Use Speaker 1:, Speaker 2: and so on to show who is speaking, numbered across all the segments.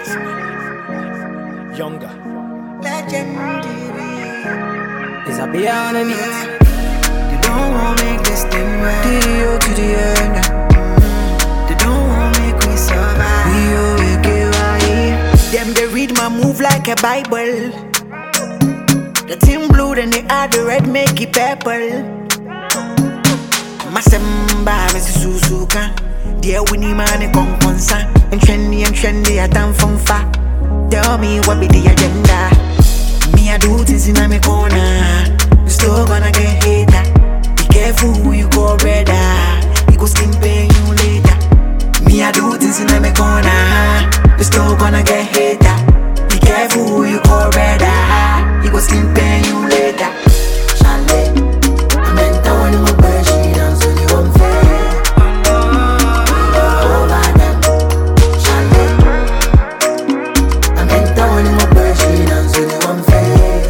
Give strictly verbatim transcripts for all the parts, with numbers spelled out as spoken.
Speaker 1: Younger.
Speaker 2: Legendary.
Speaker 1: Is I be on the beat?
Speaker 2: They don't want to make this thing right. D O to the end. Mm. They don't want to make we survive. We always get right. Them they read my move like a Bible. The team blue, then they add the red, make it purple. Masemba, Missus Suzuka. Dear Winnie man, come consa. And trendy and trendy, I done from far. Tell me what be the agenda. Me, I do things in my corner. You still gonna get hater. Be careful who you call brother. He go still pay you later. Me, I do things in my corner. You still gonna get hater. Be careful who you call brother. He go still pay you later. Charlie, I meant I want to buy she dance so they won't fail. Over them, Charlie. I meant I want to buy she dance so they won't fail.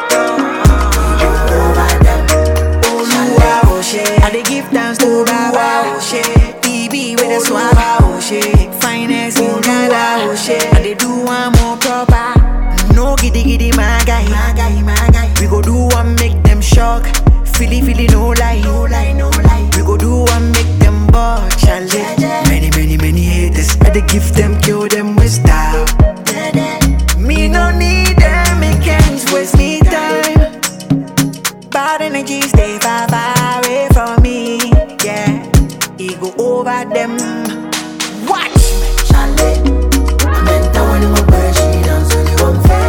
Speaker 2: Over them, Oluwa Oshe. I dey give thanks to Baba Oshe. T V with a swag Oshe. Finest in Ghana Oshe. I dey do one more proper. No giddy giddy my guy, my guy, my guy. We go do one make them shock. Feely feely no lie, no lie, no lie. We go do one make them ball, Charlie. Many many many haters, I dey give them, kill them with style. Me no need them, it can't waste me time. Bad energy stay far far away from me, yeah. He go over them. Watch me, Charlie. I meant I want to go buy she dance so they won't fail.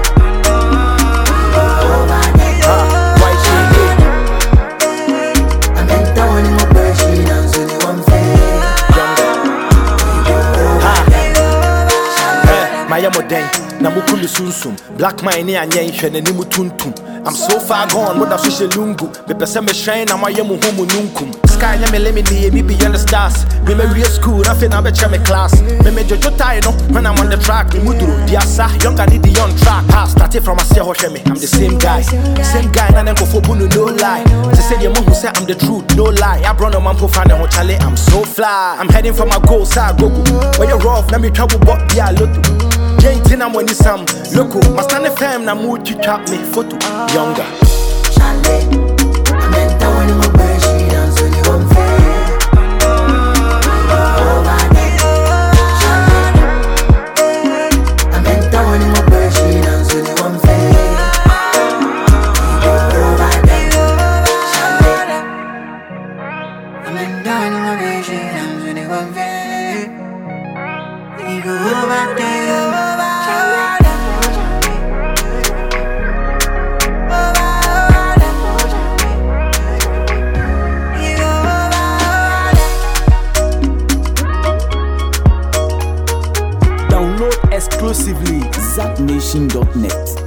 Speaker 1: Na mukulu sunsum black mine ni anya nhwe na nimu tuntum. I'm so far gone what that social lungu me pese me shine na maye mu homu nunkum. Sky nya me let me be me beyond the stars. Me me real school na fe na be che me class. Me me jojo tie no when I'm on the track. Me muduru diasa younger need the on track. I started from a say ho hwe me I'm the same guy. Same guy na nko fo bunu no lie. They say the who say I'm the truth no lie. I brought no man po fan ho chale I'm so fly. I'm heading for my goals I go. When you rough na me trouble but dia lotu. Ain't I'm when you some local. My stand F M na mood you trap me photo. Younger.
Speaker 2: Charlie, I meant I want to buy she dance so they won't fail. Over them, Charlie. I meant I want to buy she dance so they won't fail. Over them, Charlie. I meant I want to buy she dance so they won't fail. We go over them.
Speaker 3: Download exclusively zack nation dot net.